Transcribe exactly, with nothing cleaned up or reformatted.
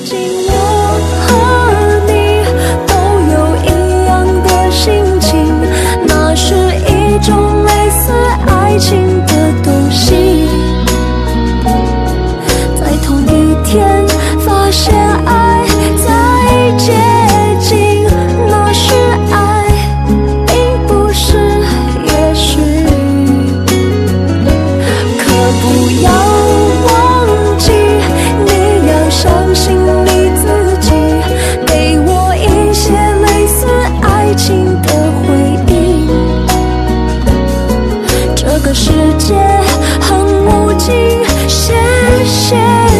竟我和你都有一样的心情，那是一种类似爱情的东西。在同一天发现爱在接近，那是爱，并不是也许。可不要忘记，你要相信你自己，给我一些类似爱情的回忆。这个世界很无情，谢谢